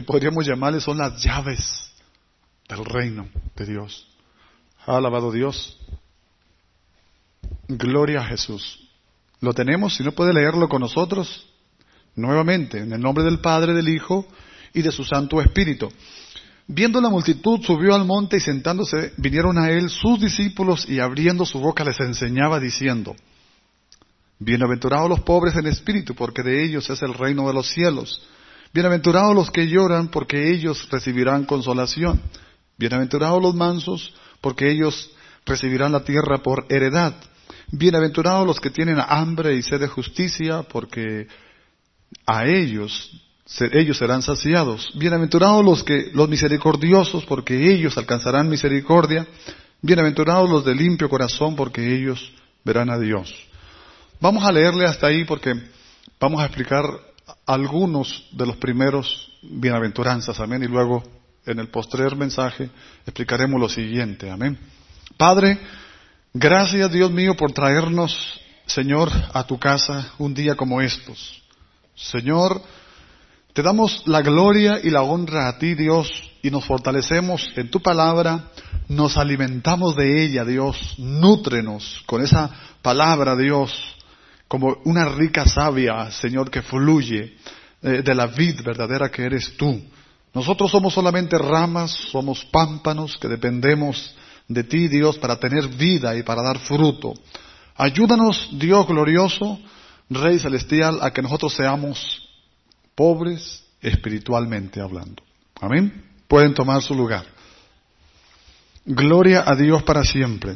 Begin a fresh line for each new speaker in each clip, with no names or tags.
que podríamos llamarle son las llaves del reino de Dios. ¿Ha alabado Dios? Gloria a Jesús. ¿Lo tenemos? Si no puede leerlo con nosotros, nuevamente, en el nombre del Padre, del Hijo y de su Santo Espíritu. Viendo la multitud, subió al monte y sentándose, vinieron a él sus discípulos y abriendo su boca les enseñaba diciendo: Bienaventurados los pobres en espíritu, porque de ellos es el reino de los cielos. Bienaventurados los que lloran, porque ellos recibirán consolación. Bienaventurados los mansos, porque ellos recibirán la tierra por heredad. Bienaventurados los que tienen hambre y sed de justicia, porque a ellos serán saciados. Bienaventurados los misericordiosos, porque ellos alcanzarán misericordia. Bienaventurados los de limpio corazón, porque ellos verán a Dios. Vamos a leerle hasta ahí porque vamos a explicar algunos de los primeros bienaventuranzas, amén, y luego en el postrer mensaje explicaremos lo siguiente, amén. Padre, gracias Dios mío por traernos, Señor, a tu casa un día como estos. Señor, te damos la gloria y la honra a ti, Dios, y nos fortalecemos en tu palabra, nos alimentamos de ella, Dios, nútrenos con esa palabra, Dios, como una rica savia, Señor, que fluye de la vid verdadera que eres tú. Nosotros somos solamente ramas, somos pámpanos que dependemos de ti, Dios, para tener vida y para dar fruto. Ayúdanos, Dios glorioso, Rey celestial, a que nosotros seamos pobres espiritualmente hablando. Amén. Pueden tomar su lugar. Gloria a Dios para siempre.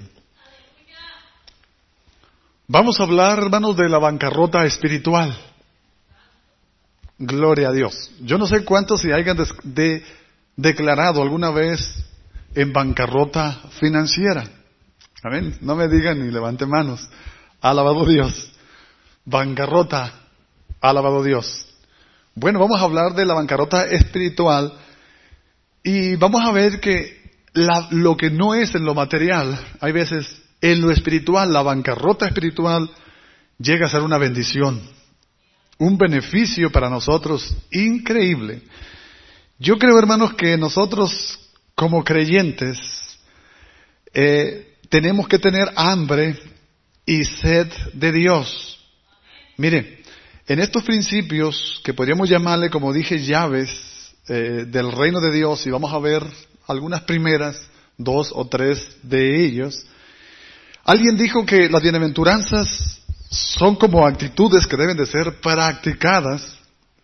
Vamos a hablar, hermanos, de la bancarrota espiritual. Gloria a Dios. Yo no sé cuántos se hayan declarado alguna vez en bancarrota financiera. Amén. No me digan ni levante manos. Alabado Dios. Bancarrota. Alabado Dios. Bueno, vamos a hablar de la bancarrota espiritual y vamos a ver que lo que no es en lo material, hay veces en lo espiritual, la bancarrota espiritual llega a ser una bendición, un beneficio para nosotros increíble. Yo creo, hermanos, que nosotros como creyentes tenemos que tener hambre y sed de Dios. Mire, en estos principios que podríamos llamarle, como dije, llaves del reino de Dios, y vamos a ver algunas primeras, 2 o 3 de ellos. Alguien dijo que las bienaventuranzas son como actitudes que deben de ser practicadas,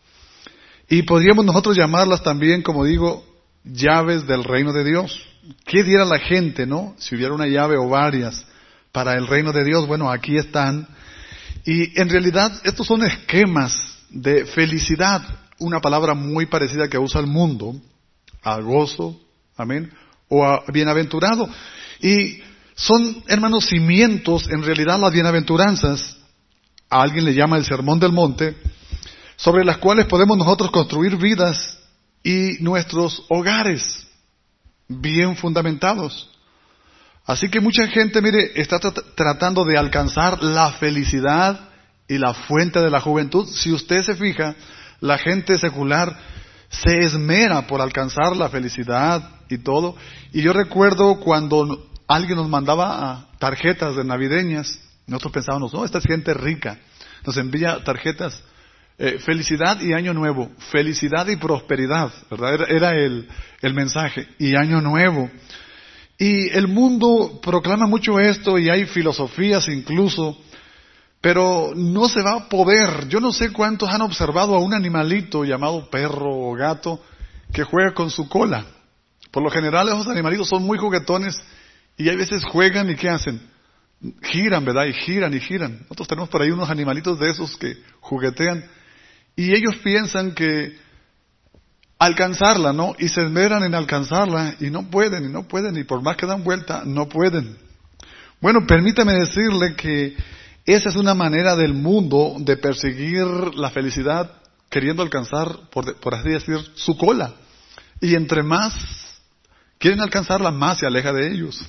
y podríamos nosotros llamarlas también, como digo, llaves del reino de Dios. ¿Qué diera la gente, no? Si hubiera una llave o varias para el reino de Dios, bueno, aquí están. Y en realidad estos son esquemas de felicidad, una palabra muy parecida que usa el mundo, a gozo, amén, o a bienaventurado. Y son, hermanos, cimientos, en realidad las bienaventuranzas, a alguien le llama el Sermón del Monte, sobre las cuales podemos nosotros construir vidas y nuestros hogares bien fundamentados. Así que mucha gente, mire, está tratando de alcanzar la felicidad y la fuente de la juventud. Si usted se fija, la gente secular se esmera por alcanzar la felicidad y todo. Y yo recuerdo cuando alguien nos mandaba tarjetas de navideñas, nosotros pensábamos, no, esta es gente rica. Nos envía tarjetas, felicidad y año nuevo, felicidad y prosperidad, ¿verdad? Era el mensaje, y año nuevo. Y el mundo proclama mucho esto y hay filosofías incluso, pero no se va a poder. Yo no sé cuántos han observado a un animalito llamado perro o gato que juega con su cola. Por lo general esos animalitos son muy juguetones y hay veces juegan y ¿qué hacen? Giran, ¿verdad? Y giran y giran. Nosotros tenemos por ahí unos animalitos de esos que juguetean y ellos piensan que alcanzarla, ¿no? Y se esmeran en alcanzarla y no pueden, y por más que dan vuelta, no pueden. Bueno, permítame decirle que esa es una manera del mundo de perseguir la felicidad, queriendo alcanzar, por así decir, su cola. Y entre más quieren alcanzarla, más se aleja de ellos.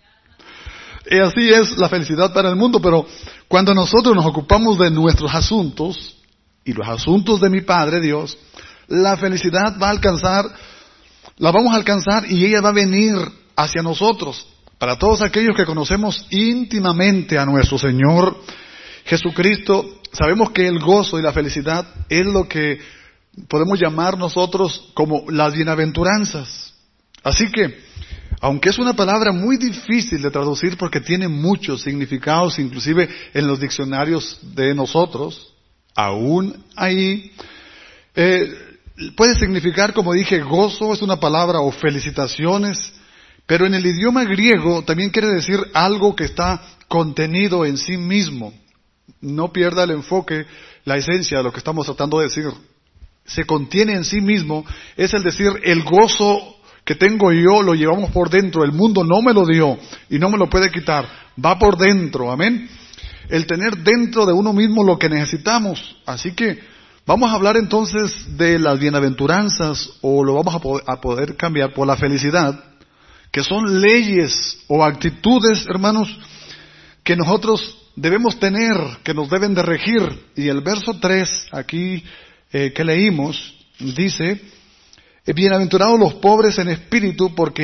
Y así es la felicidad para el mundo, pero cuando nosotros nos ocupamos de nuestros asuntos, y los asuntos de mi Padre Dios, la felicidad la vamos a alcanzar y ella va a venir hacia nosotros. Para todos aquellos que conocemos íntimamente a nuestro Señor Jesucristo, sabemos que el gozo y la felicidad es lo que podemos llamar nosotros como las bienaventuranzas. Así que, aunque es una palabra muy difícil de traducir porque tiene muchos significados, inclusive en los diccionarios de nosotros, aún ahí, puede significar, como dije, gozo es una palabra, o felicitaciones, pero en el idioma griego también quiere decir algo que está contenido en sí mismo. No pierda el enfoque, la esencia de lo que estamos tratando de decir. Se contiene en sí mismo, es el decir, el gozo que tengo yo lo llevamos por dentro, el mundo no me lo dio y no me lo puede quitar, va por dentro, amén. El tener dentro de uno mismo lo que necesitamos. Así que vamos a hablar entonces de las bienaventuranzas, o lo vamos a poder cambiar por la felicidad, que son leyes o actitudes, hermanos, que nosotros debemos tener, que nos deben de regir. Y el verso 3 aquí que leímos dice: bienaventurados los pobres en espíritu, porque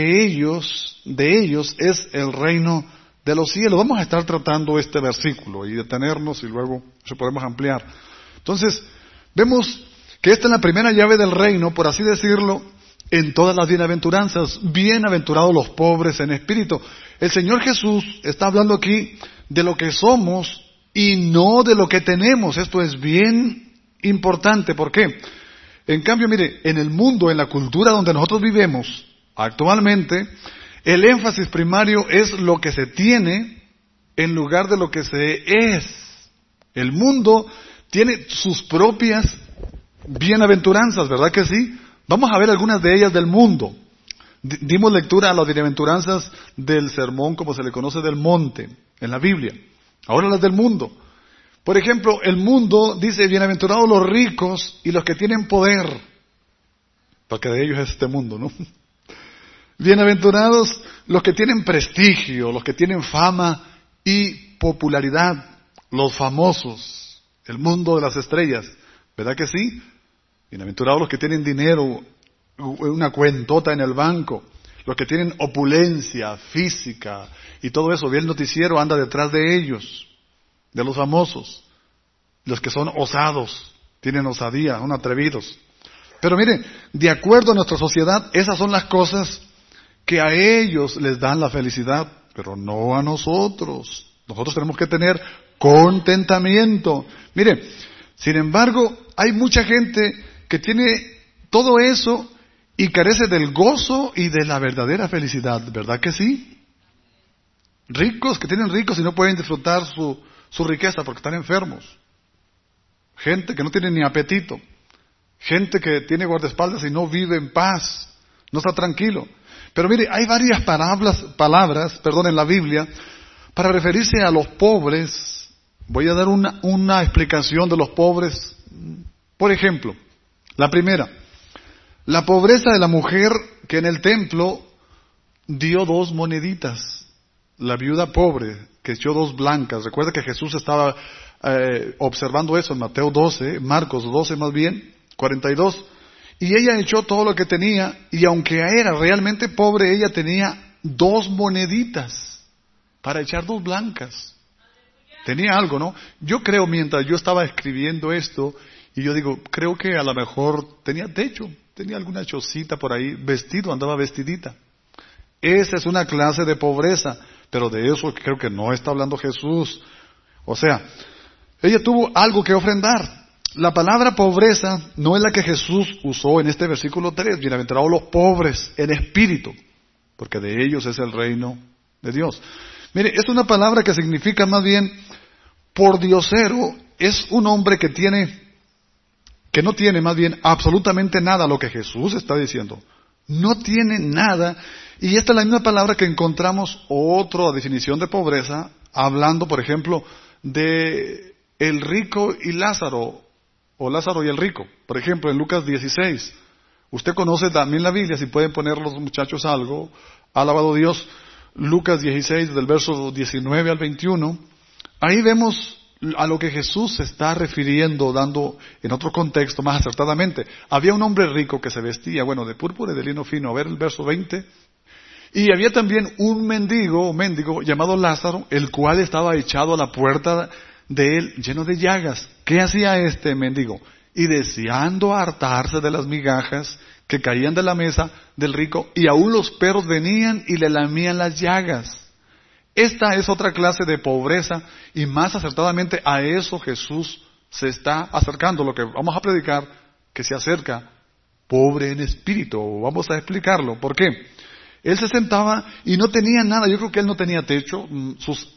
de ellos es el reino de los cielos. Vamos a estar tratando este versículo y detenernos y luego se podemos ampliar. Entonces, vemos que esta es la primera llave del reino, por así decirlo, en todas las bienaventuranzas. Bienaventurados los pobres en espíritu. El Señor Jesús está hablando aquí de lo que somos y no de lo que tenemos. Esto es bien importante. ¿Por qué? En cambio, mire, en el mundo, en la cultura donde nosotros vivimos actualmente, el énfasis primario es lo que se tiene en lugar de lo que se es. El mundo tiene sus propias bienaventuranzas, ¿verdad que sí? Vamos a ver algunas de ellas del mundo. Dimos lectura a las bienaventuranzas del sermón, como se le conoce, del monte, en la Biblia. Ahora las del mundo. Por ejemplo, el mundo dice: bienaventurados los ricos y los que tienen poder, porque de ellos es este mundo, ¿no? Bienaventurados los que tienen prestigio, los que tienen fama y popularidad, los famosos, el mundo de las estrellas, ¿verdad que sí? Bienaventurados los que tienen dinero, una cuentota en el banco, los que tienen opulencia física y todo eso. Bien, el noticiero anda detrás de ellos, de los famosos, los que son osados, tienen osadía, son atrevidos. Pero mire, de acuerdo a nuestra sociedad, esas son las cosas que a ellos les dan la felicidad, pero no a nosotros. Nosotros tenemos que tener contentamiento. Mire, sin embargo, hay mucha gente que tiene todo eso y carece del gozo y de la verdadera felicidad, ¿verdad que sí? Ricos que tienen ricos y no pueden disfrutar su riqueza porque están enfermos. Gente que no tiene ni apetito. Gente que tiene guardaespaldas y no vive en paz, no está tranquilo. Pero mire, hay varias palabras en la Biblia para referirse a los pobres. Voy a dar una explicación de los pobres. Por ejemplo, la primera, la pobreza de la mujer que en el templo dio 2 moneditas. La viuda pobre que echó 2 blancas. Recuerda que Jesús estaba observando eso en Mateo 12, Marcos 12 más bien, 42. Y ella echó todo lo que tenía, y aunque era realmente pobre, ella tenía 2 moneditas para echar 2 blancas. Tenía algo, ¿no? Yo creo, mientras yo estaba escribiendo esto, y yo digo, creo que a lo mejor tenía techo, tenía alguna chocita por ahí, andaba vestidita. Esa es una clase de pobreza, pero de eso creo que no está hablando Jesús. O sea, ella tuvo algo que ofrendar. La palabra pobreza no es la que Jesús usó en este versículo 3. Bienaventurados los pobres en espíritu, porque de ellos es el reino de Dios. Mire, es una palabra que significa más bien pordiosero. Es un hombre que no tiene más bien absolutamente nada, lo que Jesús está diciendo. No tiene nada. Y esta es la misma palabra que encontramos otra definición de pobreza, hablando, por ejemplo, de el rico y Lázaro, o Lázaro y el rico. Por ejemplo, en Lucas 16. Usted conoce también la Biblia, si pueden poner los muchachos algo. Alabado Dios. Lucas 16, del verso 19 al 21. Ahí vemos a lo que Jesús se está refiriendo, dando en otro contexto más acertadamente. Había un hombre rico que se vestía, de púrpura y de lino fino. A ver el verso 20. Y había también un mendigo llamado Lázaro, el cual estaba echado a la puerta de él, lleno de llagas. ¿Qué hacía este mendigo? Y deseando hartarse de las migajas que caían de la mesa del rico, y aún los perros venían y le lamían las llagas. Esta es otra clase de pobreza, y más acertadamente a eso Jesús se está acercando. Lo que vamos a predicar, que se acerca, pobre en espíritu. Vamos a explicarlo. ¿Por qué? Él se sentaba y no tenía nada. Yo creo que él no tenía techo. Sus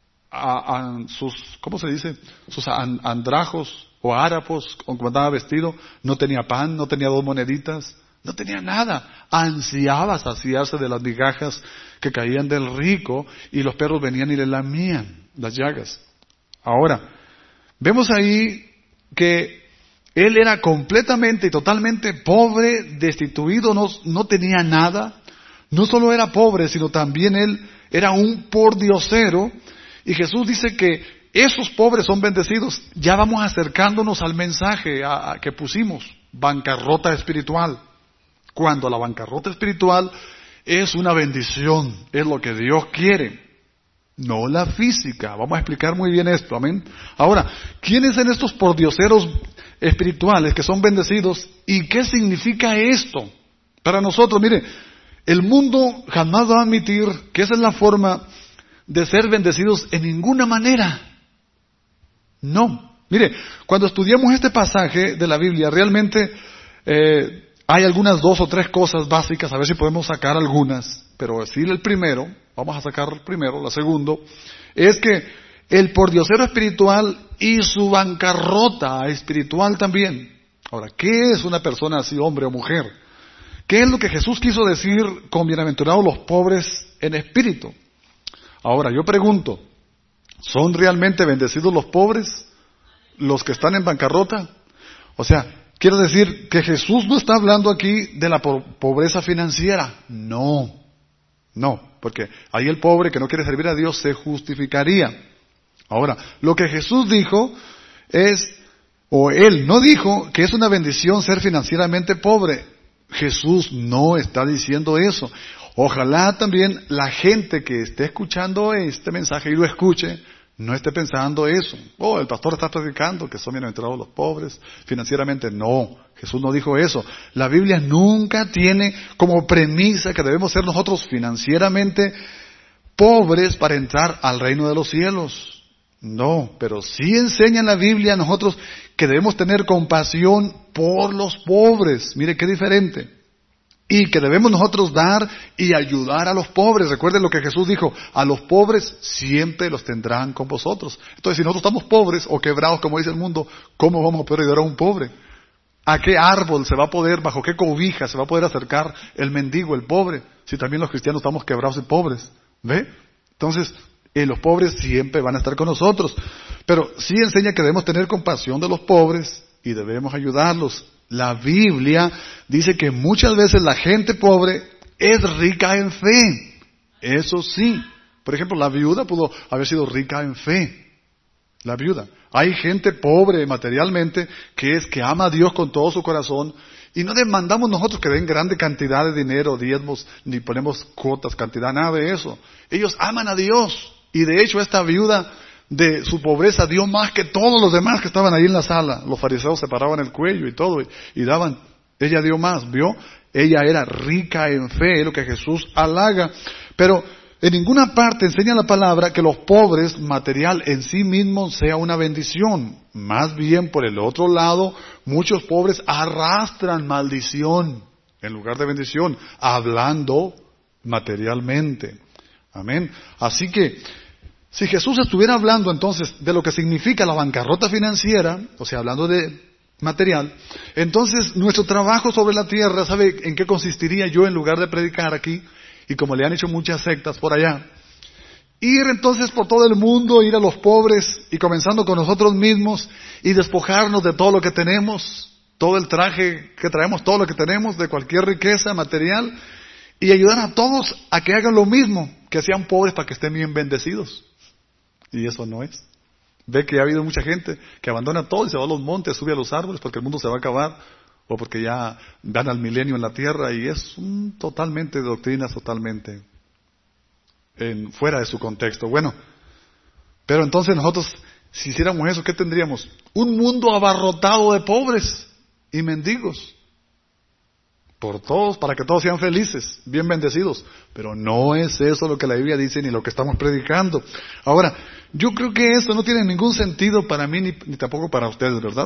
¿cómo se dice? Sus andrajos o harapos, con como andaba vestido, no tenía pan, no tenía 2 moneditas, no tenía nada. Ansiaba saciarse de las migajas que caían del rico, y los perros venían y le lamían las llagas. Ahora, vemos ahí que él era completamente y totalmente pobre, destituido, no tenía nada. No solo era pobre, sino también él era un pordiosero. Y Jesús dice que esos pobres son bendecidos. Ya vamos acercándonos al mensaje que pusimos, bancarrota espiritual. Cuando la bancarrota espiritual es una bendición, es lo que Dios quiere, no la física. Vamos a explicar muy bien esto, amén. Ahora, ¿quiénes son estos pordioseros espirituales que son bendecidos? ¿Y qué significa esto para nosotros? Mire, el mundo jamás va a admitir que esa es la forma de ser bendecidos en ninguna manera. No. Mire, cuando estudiamos este pasaje de la Biblia, realmente hay algunas 2 o 3 cosas básicas, a ver si podemos sacar algunas, pero decir el primero, vamos a sacar el primero, la segundo, es que el pordiosero espiritual y su bancarrota espiritual también. Ahora, ¿qué es una persona así, hombre o mujer? ¿Qué es lo que Jesús quiso decir con bienaventurados los pobres en espíritu? Ahora, yo pregunto, ¿son realmente bendecidos los pobres? ¿Los que están en bancarrota? O sea, quiero decir que Jesús no está hablando aquí de la pobreza financiera. No, porque ahí el pobre que no quiere servir a Dios se justificaría. Ahora, lo que Jesús dijo es, o Él no dijo que es una bendición ser financieramente pobre. Jesús no está diciendo eso. Ojalá también la gente que esté escuchando este mensaje y lo escuche, no esté pensando eso. El pastor está predicando que son bienaventurados los pobres financieramente. No, Jesús no dijo eso. La Biblia nunca tiene como premisa que debemos ser nosotros financieramente pobres para entrar al reino de los cielos. No, pero sí enseña en la Biblia a nosotros que debemos tener compasión por los pobres. Mire qué diferente. Y que debemos nosotros dar y ayudar a los pobres. Recuerden lo que Jesús dijo, a los pobres siempre los tendrán con vosotros. Entonces, si nosotros estamos pobres o quebrados, como dice el mundo, ¿cómo vamos a poder ayudar a un pobre? ¿A qué árbol se va a poder, bajo qué cobija se va a poder acercar el mendigo, el pobre? Si también los cristianos estamos quebrados y pobres. ¿Ve? Entonces, los pobres siempre van a estar con nosotros. Pero sí enseña que debemos tener compasión de los pobres y debemos ayudarlos. La Biblia dice que muchas veces la gente pobre es rica en fe. Eso sí. Por ejemplo, la viuda pudo haber sido rica en fe. La viuda. Hay gente pobre materialmente que ama a Dios con todo su corazón, y no demandamos nosotros que den grande cantidad de dinero, diezmos, ni ponemos cuotas, cantidad, nada de eso. Ellos aman a Dios, y de hecho esta viuda de su pobreza dio más que todos los demás que estaban ahí en la sala. Los fariseos se paraban el cuello y todo, y daban. Ella dio más, ¿vio? Ella era rica en fe, es lo que Jesús halaga. Pero en ninguna parte enseña la palabra que los pobres, material en sí mismos, sea una bendición. Más bien, por el otro lado, muchos pobres arrastran maldición en lugar de bendición, hablando materialmente. Amén. Así que, si Jesús estuviera hablando entonces de lo que significa la bancarrota financiera, o sea, hablando de material, entonces nuestro trabajo sobre la tierra, ¿sabe en qué consistiría yo en lugar de predicar aquí? Y como le han hecho muchas sectas por allá, ir entonces por todo el mundo, ir a los pobres y comenzando con nosotros mismos y despojarnos de todo lo que tenemos, todo el traje que traemos, todo lo que tenemos, de cualquier riqueza material, y ayudar a todos a que hagan lo mismo, que sean pobres para que estén bien bendecidos. Y eso no es. Ve que ha habido mucha gente que abandona todo y se va a los montes, sube a los árboles porque el mundo se va a acabar, o porque ya van al milenio en la tierra, y es totalmente doctrinas, totalmente fuera de su contexto. Bueno, pero entonces nosotros, si hiciéramos eso, ¿qué tendríamos? Un mundo abarrotado de pobres y mendigos. Por todos, para que todos sean felices, bien bendecidos. Pero no es eso lo que la Biblia dice ni lo que estamos predicando. Ahora, yo creo que esto no tiene ningún sentido para mí ni tampoco para ustedes, ¿verdad?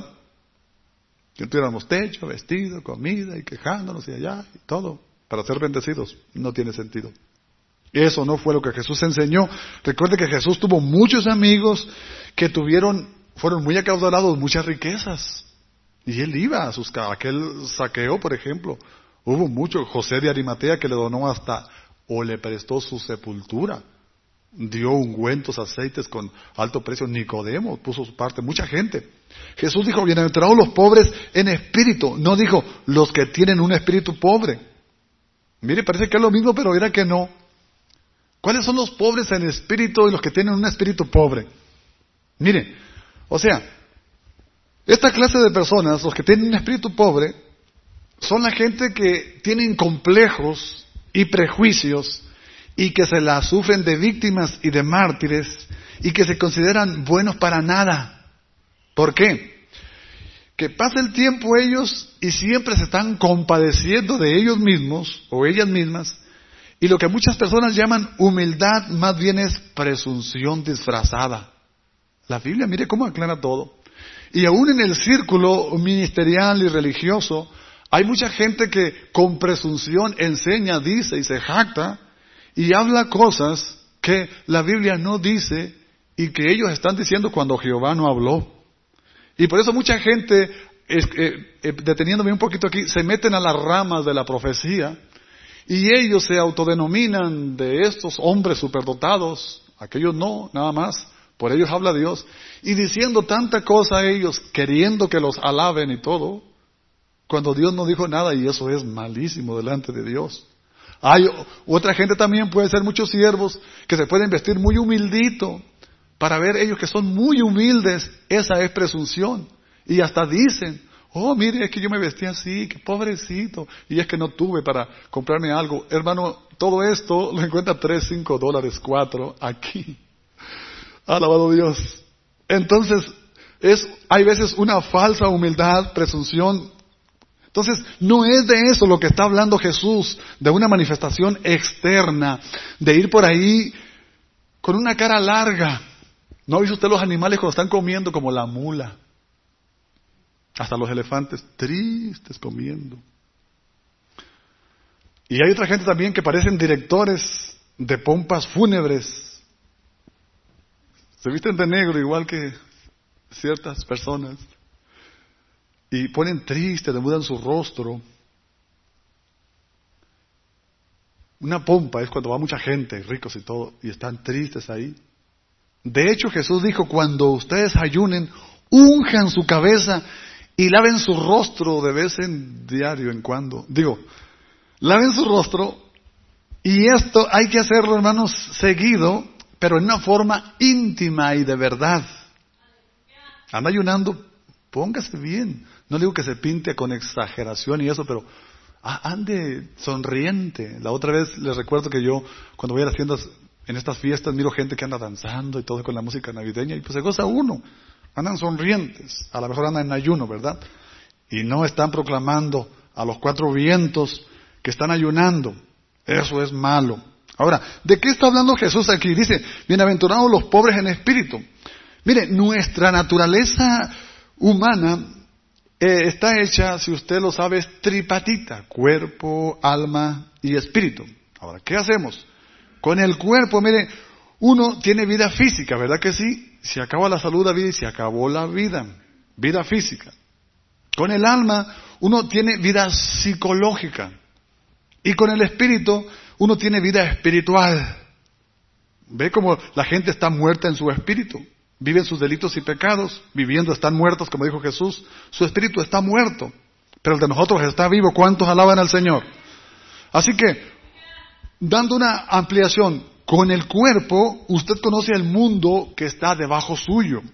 Que tuviéramos techo, vestido, comida y quejándonos y allá y todo para ser bendecidos. No tiene sentido. Eso no fue lo que Jesús enseñó. Recuerde que Jesús tuvo muchos amigos que fueron muy acaudalados, muchas riquezas. Y él iba a aquel saqueo, por ejemplo. Hubo mucho, José de Arimatea que le donó o le prestó su sepultura. Dio ungüentos, aceites con alto precio. Nicodemo puso su parte, mucha gente. Jesús dijo, bienaventurados los pobres en espíritu. No dijo, los que tienen un espíritu pobre. Mire, parece que es lo mismo, pero era que no. ¿Cuáles son los pobres en espíritu y los que tienen un espíritu pobre? Mire, o sea, esta clase de personas, los que tienen un espíritu pobre, son la gente que tienen complejos y prejuicios y que se la sufren de víctimas y de mártires y que se consideran buenos para nada. ¿Por qué? Que pasa el tiempo ellos y siempre se están compadeciendo de ellos mismos o ellas mismas, y lo que muchas personas llaman humildad más bien es presunción disfrazada. La Biblia, mire cómo aclara todo. Y aún en el círculo ministerial y religioso hay mucha gente que con presunción enseña, dice y se jacta y habla cosas que la Biblia no dice y que ellos están diciendo cuando Jehová no habló. Y por eso mucha gente, deteniéndome un poquito aquí, se meten a las ramas de la profecía y ellos se autodenominan de estos hombres superdotados, aquellos no, nada más, por ellos habla Dios, y diciendo tanta cosa a ellos, queriendo que los alaben y todo, cuando Dios no dijo nada, y eso es malísimo delante de Dios. Hay otra gente también, puede ser muchos siervos, que se pueden vestir muy humildito, para ver ellos que son muy humildes, esa es presunción. Y hasta dicen, oh mire, es que yo me vestí así, qué pobrecito, y es que no tuve para comprarme algo. Hermano, todo esto lo encuentra $3, $5, $4, aquí. Alabado Dios. Entonces, hay veces una falsa humildad, presunción. Entonces, no es de eso lo que está hablando Jesús, de una manifestación externa, de ir por ahí con una cara larga. ¿No ha visto usted los animales cuando están comiendo como la mula? Hasta los elefantes, tristes comiendo. Y hay otra gente también que parecen directores de pompas fúnebres. Se visten de negro igual que ciertas personas. Y ponen triste, demudan su rostro. Una pompa es cuando va mucha gente, ricos y todo, y están tristes ahí. De hecho, Jesús dijo, cuando ustedes ayunen, unjan su cabeza y laven su rostro de vez en diario, en cuando. Laven su rostro, y esto hay que hacerlo, hermanos, seguido, pero en una forma íntima y de verdad. Anda ayunando, póngase bien. No digo que se pinte con exageración y eso, pero ande sonriente. La otra vez les recuerdo que yo, cuando voy a las tiendas, en estas fiestas, miro gente que anda danzando y todo con la música navideña, y pues se goza uno. Andan sonrientes, a lo mejor andan en ayuno, ¿verdad? Y no están proclamando a los 4 vientos que están ayunando. Eso es malo. Ahora, ¿de qué está hablando Jesús aquí? Dice, bienaventurados los pobres en espíritu. Mire, nuestra naturaleza humana está hecha, si usted lo sabe, es tripatita, cuerpo, alma y espíritu. Ahora, ¿qué hacemos? Con el cuerpo, mire, uno tiene vida física, ¿verdad que sí? Se acaba la salud, la vida, y se acabó la vida física. Con el alma, uno tiene vida psicológica. Y con el espíritu, uno tiene vida espiritual. ¿Ve cómo la gente está muerta en su espíritu? Viven sus delitos y pecados, viviendo están muertos, como dijo Jesús. Su espíritu está muerto, pero el de nosotros está vivo. ¿Cuántos alaban al Señor? Así que, dando una ampliación, con el cuerpo, usted conoce el mundo que está debajo suyo.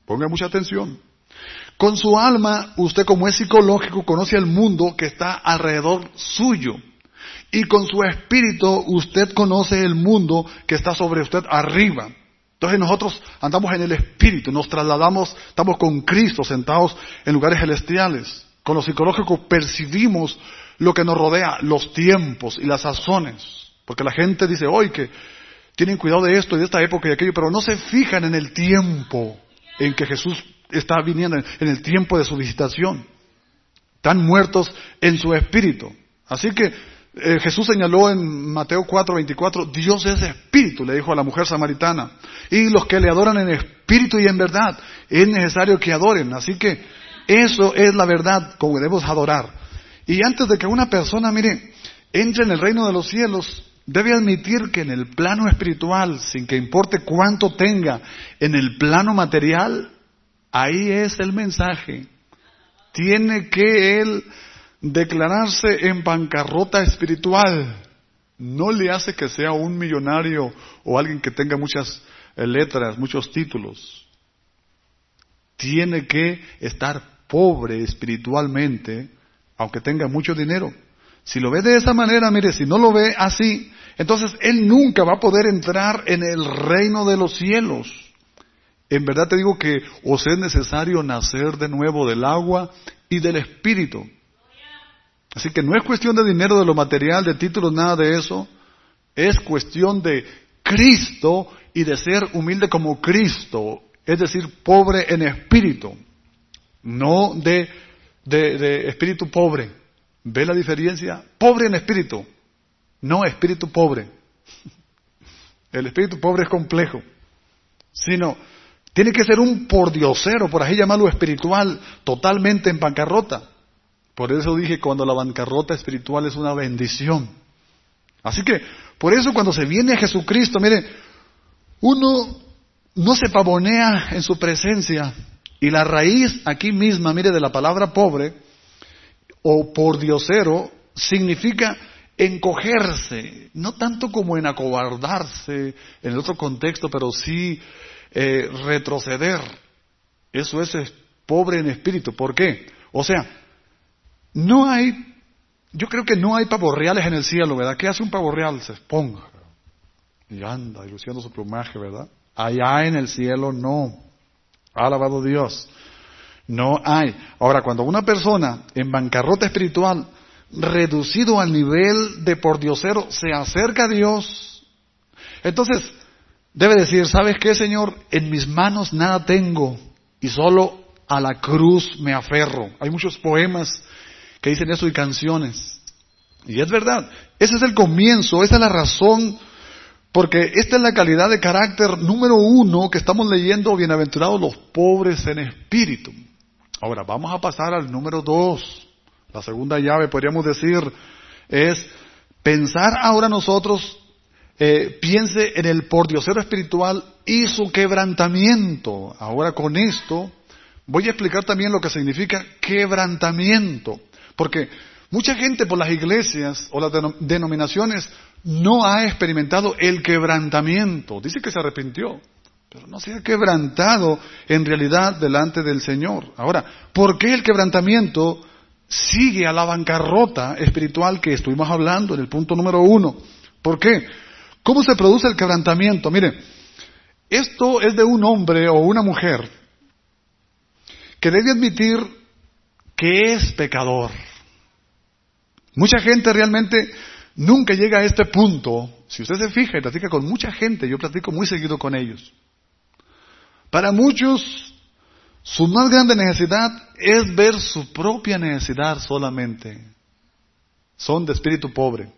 Ponga mucha atención. Con su alma, usted como es psicológico, conoce el mundo que está alrededor suyo. Y con su espíritu, usted conoce el mundo que está sobre usted arriba. Entonces nosotros andamos en el espíritu, nos trasladamos, estamos con Cristo sentados en lugares celestiales. Con lo psicológico percibimos lo que nos rodea, los tiempos y las sazones. Porque la gente dice, hoy que tienen cuidado de esto y de esta época y aquello, pero no se fijan en el tiempo en que Jesús está viniendo, en el tiempo de su visitación. Están muertos en su espíritu. Así que Jesús señaló en Mateo 4:24, Dios es espíritu, le dijo a la mujer samaritana. Y los que le adoran en espíritu y en verdad, es necesario que adoren. Así que eso es la verdad como debemos adorar. Y antes de que una persona, mire, entre en el reino de los cielos, debe admitir que en el plano espiritual, sin que importe cuánto tenga, en el plano material, ahí es el mensaje. Tiene que él declararse en bancarrota espiritual. No le hace que sea un millonario o alguien que tenga muchas letras, muchos títulos. Tiene que estar pobre espiritualmente, aunque tenga mucho dinero. Si lo ve de esa manera, mire, si no lo ve así, entonces él nunca va a poder entrar en el reino de los cielos. En verdad te digo que os es necesario nacer de nuevo del agua y del espíritu. Así que no es cuestión de dinero, de lo material, de títulos, nada de eso. Es cuestión de Cristo y de ser humilde como Cristo. Es decir, pobre en espíritu. No de espíritu pobre. ¿Ve la diferencia? Pobre en espíritu. No espíritu pobre. El espíritu pobre es complejo. Sino, tiene que ser un pordiosero, por así llamarlo espiritual, totalmente en bancarrota. Por eso dije, cuando la bancarrota espiritual es una bendición. Así que, por eso cuando se viene a Jesucristo, mire, uno no se pavonea en su presencia. Y la raíz aquí misma, mire, de la palabra pobre o pordiosero, significa encogerse. No tanto como en acobardarse, en el otro contexto, pero sí retroceder. Eso es pobre en espíritu. ¿Por qué? O sea, yo creo que no hay pavos reales en el cielo, ¿verdad? ¿Qué hace un pavo real? Se esponja y anda ilusionando su plumaje, ¿verdad? Allá en el cielo no. Alabado Dios. No hay. Ahora, cuando una persona en bancarrota espiritual, reducido al nivel de pordiosero, se acerca a Dios, entonces debe decir, ¿sabes qué, Señor? En mis manos nada tengo y solo a la cruz me aferro. Hay muchos poemas que dicen eso y canciones. Y es verdad, ese es el comienzo, esa es la razón, porque esta es la calidad de carácter número 1 que estamos leyendo, bienaventurados los pobres en espíritu. Ahora, vamos a pasar al número 2. La segunda llave, podríamos decir, es pensar ahora nosotros, piense en el pordiosero espiritual y su quebrantamiento. Ahora con esto, voy a explicar también lo que significa quebrantamiento. Porque mucha gente por las iglesias o las denominaciones no ha experimentado el quebrantamiento. Dice que se arrepintió, pero no se ha quebrantado en realidad delante del Señor. Ahora, ¿por qué el quebrantamiento sigue a la bancarrota espiritual que estuvimos hablando en el punto número 1? ¿Por qué? ¿Cómo se produce el quebrantamiento? Mire, esto es de un hombre o una mujer que debe admitir que es pecador. Mucha gente realmente nunca llega a este punto. Si usted se fija y platica con mucha gente, yo platico muy seguido con ellos. Para muchos, su más grande necesidad es ver su propia necesidad solamente. Son de espíritu pobre.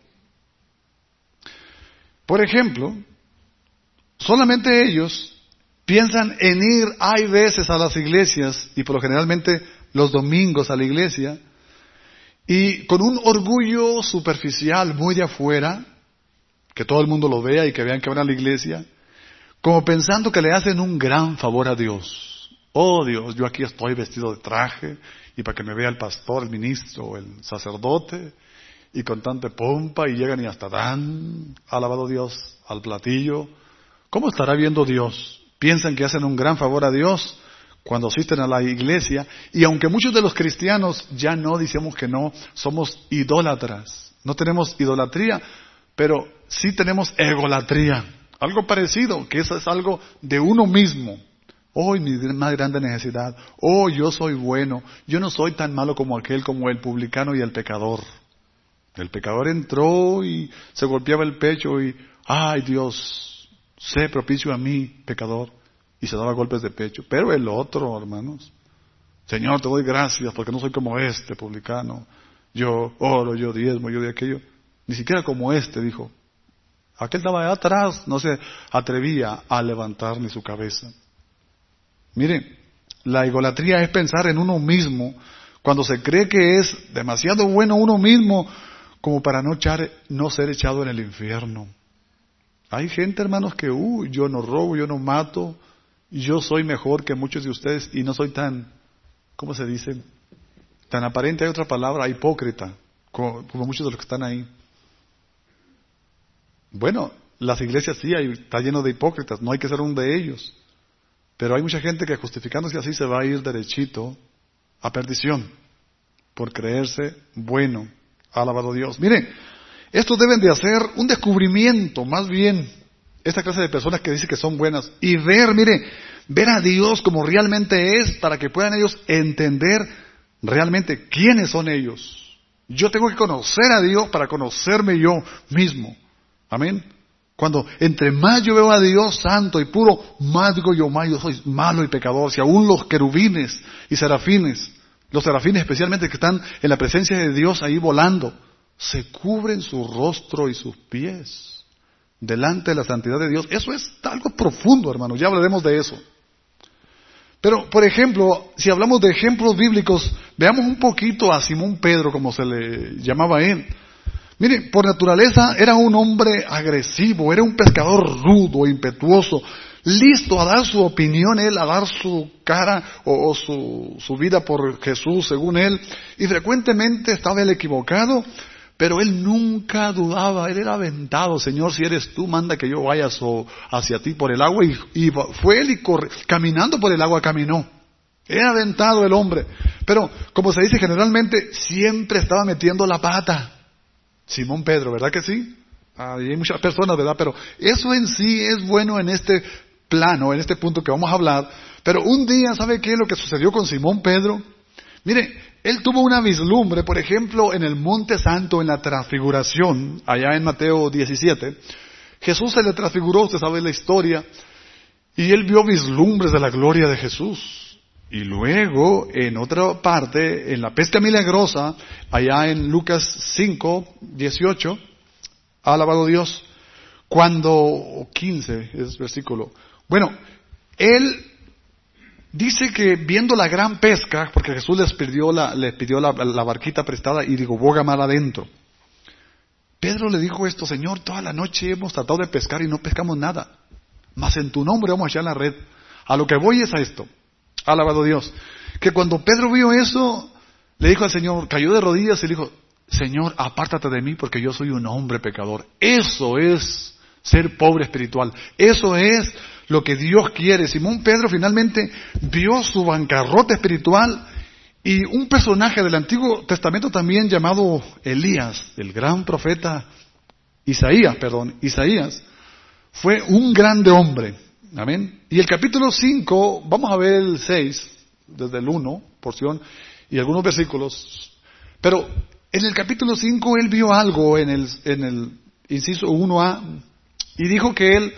Por ejemplo, solamente ellos piensan en ir, hay veces a las iglesias, y por lo generalmente los domingos a la iglesia, y con un orgullo superficial muy de afuera, que todo el mundo lo vea y que vean que van a la iglesia, como pensando que le hacen un gran favor a Dios. Oh Dios, yo aquí estoy vestido de traje, y para que me vea el pastor, el ministro o el sacerdote, y con tanta pompa, y llegan y hasta dan, alabado Dios, al platillo. ¿Cómo estará viendo Dios? Piensan que hacen un gran favor a Dios cuando asisten a la iglesia, y aunque muchos de los cristianos ya no decimos que no, somos idólatras. No tenemos idolatría, pero sí tenemos egolatría. Algo parecido, que eso es algo de uno mismo. Oh, mi más grande necesidad. Oh, yo soy bueno. Yo no soy tan malo como aquel, como el publicano y el pecador. El pecador entró y se golpeaba el pecho y, ay Dios, sé propicio a mí, pecador. Y se daba golpes de pecho. Pero el otro, hermanos, Señor, te doy gracias porque no soy como este publicano. Yo oro, yo diezmo, yo de aquello. Ni siquiera como este, dijo. Aquel estaba allá atrás, no se atrevía a levantar ni su cabeza. Mire, la idolatría es pensar en uno mismo cuando se cree que es demasiado bueno uno mismo como para no ser echado en el infierno. Hay gente, hermanos, que, yo no robo, yo no mato, yo soy mejor que muchos de ustedes y no soy tan, ¿cómo se dice? Tan aparente, hay otra palabra, hipócrita, como muchos de los que están ahí. Bueno, las iglesias sí, está lleno de hipócritas, no hay que ser uno de ellos. Pero hay mucha gente que justificándose así se va a ir derechito a perdición por creerse bueno. Alabado Dios. Mire, estos deben de hacer un descubrimiento, más bien, esta clase de personas que dicen que son buenas, y ver a Dios como realmente es, para que puedan ellos entender realmente quiénes son ellos. Yo tengo que conocer a Dios para conocerme yo mismo. Amén. Cuando entre más yo veo a Dios santo y puro, más digo yo soy malo y pecador. Si aún los querubines y serafines, los serafines especialmente que están en la presencia de Dios ahí volando, se cubren su rostro y sus pies delante de la santidad de Dios. Eso es algo profundo, hermanos, ya hablaremos de eso. Pero, por ejemplo, si hablamos de ejemplos bíblicos, veamos un poquito a Simón Pedro, como se le llamaba a él. Mire, por naturaleza era un hombre agresivo, era un pescador rudo, impetuoso, listo a dar su opinión, a dar su cara o su vida por Jesús, según él. Y frecuentemente estaba él equivocado, pero él nunca dudaba, él era aventado. Señor, si eres tú, manda que yo vaya hacia ti por el agua. Y fue él y caminando por el agua caminó. Era aventado el hombre. Pero, como se dice generalmente, siempre estaba metiendo la pata. Simón Pedro, ¿verdad que sí? Hay muchas personas, ¿verdad? Pero eso en sí es bueno en este plano, en este punto que vamos a hablar. Pero un día, ¿sabe qué es lo que sucedió con Simón Pedro? Mire, él tuvo una vislumbre, por ejemplo, en el Monte Santo, en la Transfiguración, allá en Mateo 17. Jesús se le transfiguró, usted sabe la historia, y él vio vislumbres de la gloria de Jesús. Y luego, en otra parte, en la pesca milagrosa, allá en Lucas 5, 18, alabado Dios, 15 es versículo. Bueno, él dice que viendo la gran pesca, porque Jesús les pidió la barquita prestada y digo, boga mar adentro. Pedro le dijo esto: Señor, toda la noche hemos tratado de pescar y no pescamos nada, mas en tu nombre vamos a echar la red. A lo que voy es a esto. Alabado Dios. Que cuando Pedro vio eso, le dijo al Señor, cayó de rodillas y le dijo: Señor, apártate de mí porque yo soy un hombre pecador. Eso es ser pobre espiritual. Eso es lo que Dios quiere. Simón Pedro finalmente vio su bancarrota espiritual, y un personaje del Antiguo Testamento también llamado Elías, el gran profeta Isaías, fue un grande hombre. Amén. Y el capítulo 5, vamos a ver el 6, desde el 1, porción, y algunos versículos. Pero en el capítulo 5 él vio algo en el inciso 1a, y dijo que él,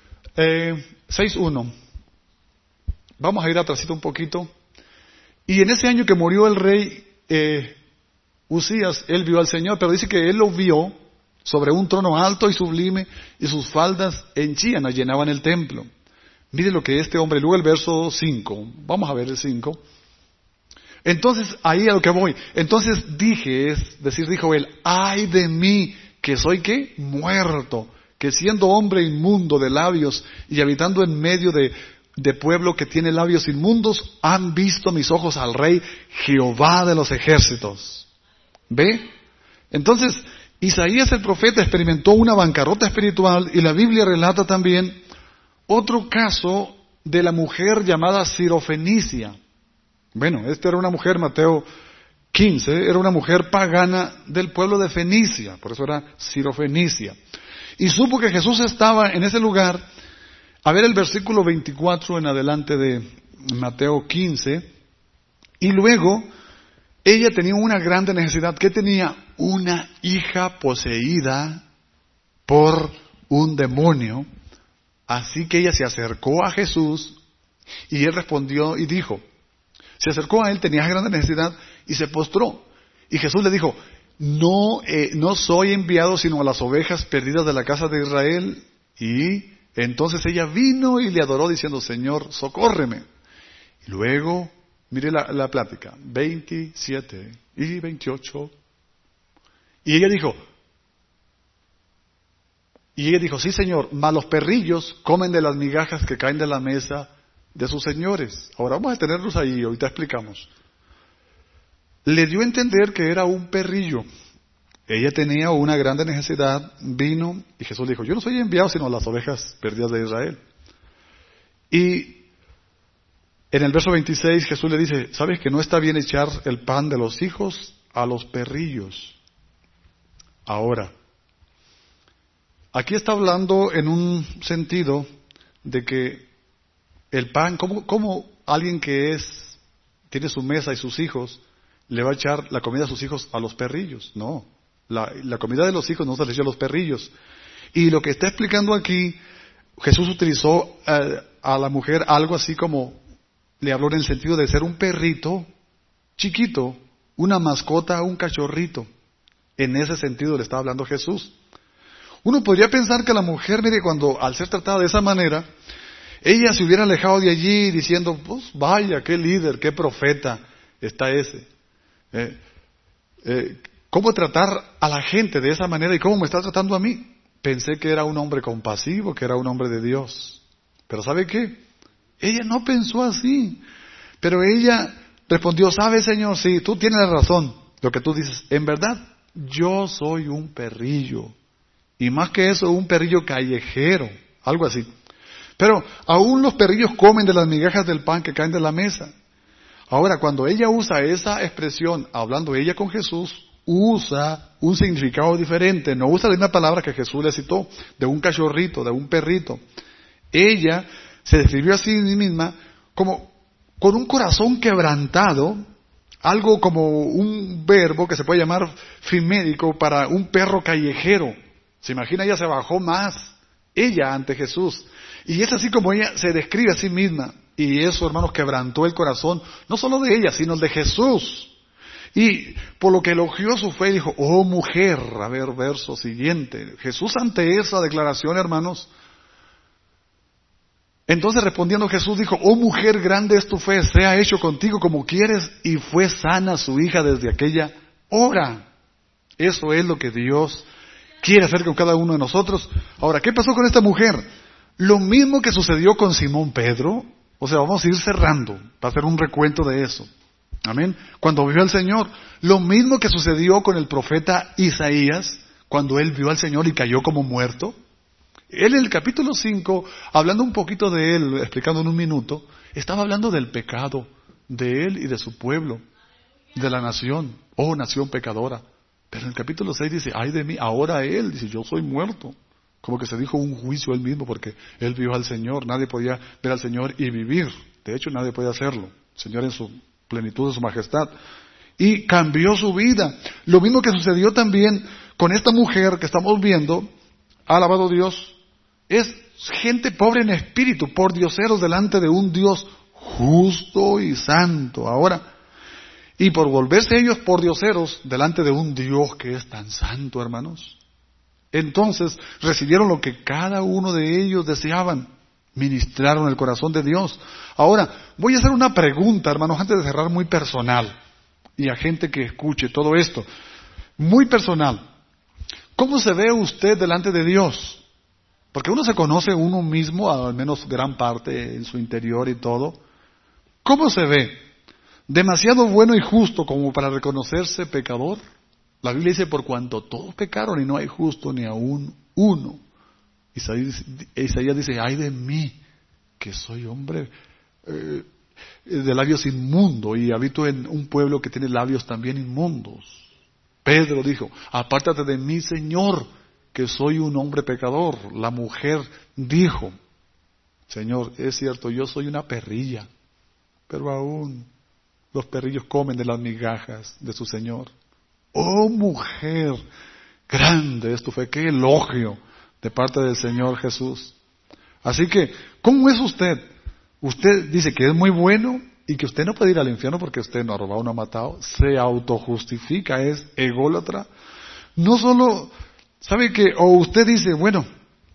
6.1, vamos a ir atrásito un poquito. Y en ese año que murió el rey Usías, él vio al Señor, pero dice que él lo vio sobre un trono alto y sublime, y sus faldas henchían, llenaban el templo. Mire lo que este hombre, luego el verso 5, vamos a ver el 5. Entonces, ahí a lo que voy. Entonces dijo él, ay de mí, que soy ¿qué? Muerto, que siendo hombre inmundo de labios y habitando en medio de pueblo que tiene labios inmundos, han visto mis ojos al Rey Jehová de los ejércitos. ¿Ve? Entonces, Isaías el profeta experimentó una bancarrota espiritual, y la Biblia relata también otro caso de la mujer llamada Sirofenicia. Bueno, esta era una mujer, Mateo 15, era una mujer pagana del pueblo de Fenicia, por eso era Sirofenicia. Y supo que Jesús estaba en ese lugar. A ver el versículo 24 en adelante de Mateo 15. Y luego, ella tenía una grande necesidad. ¿Qué tenía? Una hija poseída por un demonio. Así que ella se acercó a Jesús y él respondió y dijo, se acercó a él, tenía grande necesidad y se postró. Y Jesús le dijo, no soy enviado sino a las ovejas perdidas de la casa de Israel. Y entonces ella vino y le adoró diciendo, Señor, socórreme. Y luego, mire la plática, 27 y 28. Y ella dijo, sí Señor, mas los perrillos comen de las migajas que caen de la mesa de sus señores. Ahora vamos a tenerlos ahí, ahorita explicamos. Le dio a entender que era un perrillo. Ella tenía una grande necesidad, vino y Jesús le dijo, yo no soy enviado sino a las ovejas perdidas de Israel. Y en el verso 26 Jesús le dice, ¿sabes que no está bien echar el pan de los hijos a los perrillos? Ahora, aquí está hablando en un sentido de que el pan, ¿cómo alguien que tiene su mesa y sus hijos le va a echar la comida a sus hijos a los perrillos? No, la comida de los hijos no se le echa a los perrillos. Y lo que está explicando aquí, Jesús utilizó a la mujer algo así como, le habló en el sentido de ser un perrito chiquito, una mascota, un cachorrito. En ese sentido le estaba hablando Jesús. Uno podría pensar que la mujer, mire, cuando al ser tratada de esa manera, ella se hubiera alejado de allí diciendo, pues vaya, qué líder, qué profeta está ese. ¿Cómo tratar a la gente de esa manera y cómo me está tratando a mí? Pensé que era un hombre compasivo, que era un hombre de Dios. Pero ¿sabe qué? Ella no pensó así. Pero ella respondió, ¿sabe, Señor? Sí, tú tienes razón. Lo que tú dices, en verdad, yo soy un perrillo. Y más que eso, un perrillo callejero. Algo así. Pero aún los perrillos comen de las migajas del pan que caen de la mesa. Ahora, cuando ella usa esa expresión, hablando ella con Jesús, usa un significado diferente. No usa la misma palabra que Jesús le citó, de un cachorrito, de un perrito. Ella se describió a sí misma como con un corazón quebrantado, algo como un verbo que se puede llamar fimédico para un perro callejero. Se imagina, ella se bajó más, ella ante Jesús. Y es así como ella se describe a sí misma. Y eso, hermanos, quebrantó el corazón, no solo de ella, sino el de Jesús. Y por lo que elogió su fe, dijo, oh mujer, a ver, verso siguiente. Jesús ante esa declaración, hermanos, entonces respondiendo Jesús dijo, oh mujer, grande es tu fe, sea hecho contigo como quieres, y fue sana su hija desde aquella hora. Eso es lo que Dios quiere hacer con cada uno de nosotros. Ahora, ¿qué pasó con esta mujer? Lo mismo que sucedió con Simón Pedro. O sea, vamos a ir cerrando para hacer un recuento de eso. Amén. Cuando vio al Señor, lo mismo que sucedió con el profeta Isaías, cuando él vio al Señor y cayó como muerto. Él en el capítulo 5, hablando un poquito de él, explicando en un minuto, estaba hablando del pecado, de él y de su pueblo, de la nación, oh nación pecadora. Pero en el capítulo 6 dice, ay de mí, ahora él, dice, yo soy muerto. Como que se dijo un juicio él mismo porque él vio al Señor. Nadie podía ver al Señor y vivir. De hecho, nadie podía hacerlo. El Señor en su plenitud de su majestad. Y cambió su vida. Lo mismo que sucedió también con esta mujer que estamos viendo, ha alabado Dios, es gente pobre en espíritu, por dioseros delante de un Dios justo y santo. Ahora, y por volverse ellos por dioseros delante de un Dios que es tan santo, hermanos. Entonces recibieron lo que cada uno de ellos deseaban, ministraron el corazón de Dios. Ahora, voy a hacer una pregunta, hermanos, antes de cerrar, muy personal, y a gente que escuche todo esto, muy personal. ¿Cómo se ve usted delante de Dios? Porque uno se conoce uno mismo, al menos gran parte en su interior y todo. ¿Cómo se ve? ¿Demasiado bueno y justo como para reconocerse pecador? La Biblia dice, por cuanto todos pecaron y no hay justo ni aún uno. Isaías dice, ay de mí, que soy hombre de labios inmundos y habito en un pueblo que tiene labios también inmundos. Pedro dijo, apártate de mí, Señor, que soy un hombre pecador. La mujer dijo, Señor, es cierto, yo soy una perrilla, pero aún los perrillos comen de las migajas de su Señor. Oh mujer, grande es tu fe, qué elogio de parte del Señor Jesús. Así que, ¿cómo es usted? Usted dice que es muy bueno y que usted no puede ir al infierno porque usted no ha robado, no ha matado, se autojustifica, es ególatra. No solo, ¿sabe qué? O usted dice, bueno,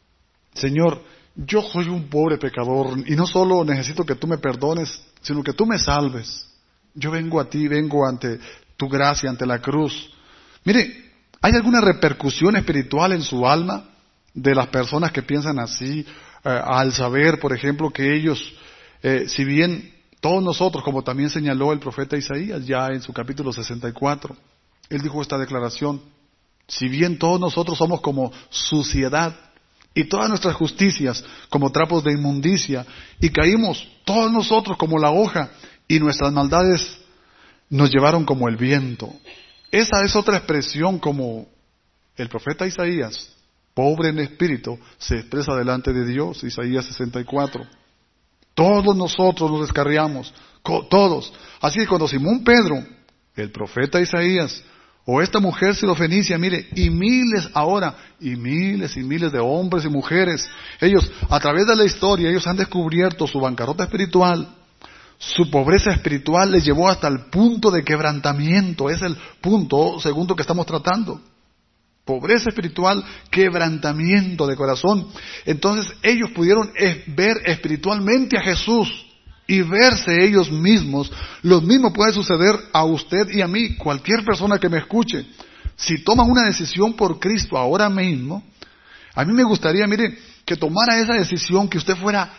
Señor, yo soy un pobre pecador y no solo necesito que tú me perdones, sino que tú me salves. Yo vengo a ti, vengo ante tu gracia, ante la cruz. Mire, ¿hay alguna repercusión espiritual en su alma de las personas que piensan así, al saber, por ejemplo, que ellos, si bien todos nosotros, como también señaló el profeta Isaías ya en su capítulo 64, él dijo esta declaración, si bien todos nosotros somos como suciedad y todas nuestras justicias como trapos de inmundicia y caímos todos nosotros como la hoja y nuestras maldades nos llevaron como el viento. Esa es otra expresión como el profeta Isaías, pobre en espíritu, se expresa delante de Dios, Isaías 64. Todos nosotros nos descarriamos, todos. Así que cuando Simón Pedro, el profeta Isaías, o esta mujer sirofenicia, mire, y miles ahora, y miles de hombres y mujeres, ellos, a través de la historia, ellos han descubierto su bancarrota espiritual, su pobreza espiritual les llevó hasta el punto de quebrantamiento, es el punto segundo que estamos tratando. Pobreza espiritual, quebrantamiento de corazón. Entonces ellos pudieron ver espiritualmente a Jesús y verse ellos mismos. Lo mismo puede suceder a usted y a mí, cualquier persona que me escuche. Si toman una decisión por Cristo ahora mismo, a mí me gustaría, mire, que tomara esa decisión, que usted fuera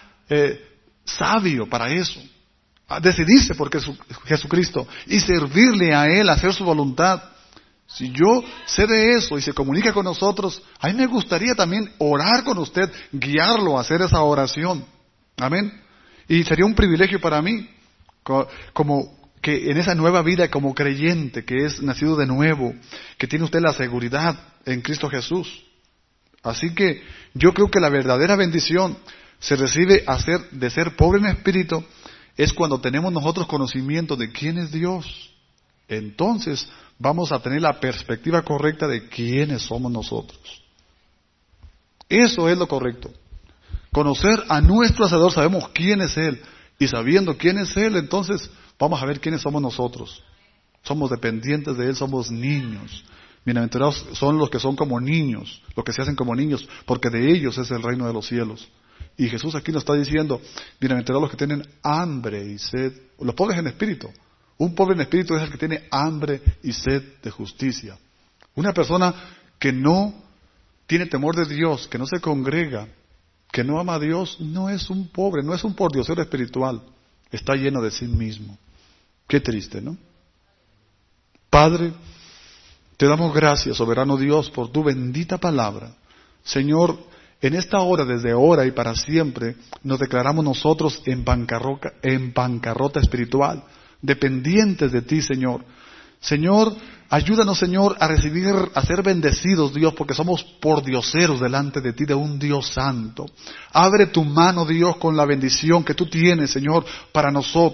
sabio para eso. A decidirse por Jesucristo y servirle a Él, hacer su voluntad. Si yo sé de eso y se comunica con nosotros, a mí me gustaría también orar con usted, guiarlo a hacer esa oración. Amén. Y sería un privilegio para mí, como que en esa nueva vida como creyente, que es nacido de nuevo, que tiene usted la seguridad en Cristo Jesús. Así que yo creo que la verdadera bendición se recibe de ser pobre en espíritu, es cuando tenemos nosotros conocimiento de quién es Dios. Entonces vamos a tener la perspectiva correcta de quiénes somos nosotros. Eso es lo correcto. Conocer a nuestro Hacedor, sabemos quién es Él. Y sabiendo quién es Él, entonces vamos a ver quiénes somos nosotros. Somos dependientes de Él, somos niños. Bienaventurados son los que son como niños, los que se hacen como niños, porque de ellos es el reino de los cielos. Y Jesús aquí nos está diciendo, bienaventurados los que tienen hambre y sed, los pobres en espíritu. Un pobre en espíritu es el que tiene hambre y sed de justicia. Una persona que no tiene temor de Dios, que no se congrega, que no ama a Dios, no es un pobre, no es un pordiosero espiritual. Está lleno de sí mismo. Qué triste, ¿no? Padre, te damos gracias, soberano Dios, por tu bendita palabra. Señor, en esta hora, desde ahora y para siempre, nos declaramos nosotros en bancarrota espiritual, dependientes de ti, Señor. Señor, ayúdanos, Señor, a ser bendecidos, Dios, porque somos pordioseros delante de ti, de un Dios santo. Abre tu mano, Dios, con la bendición que tú tienes, Señor, para nosotros.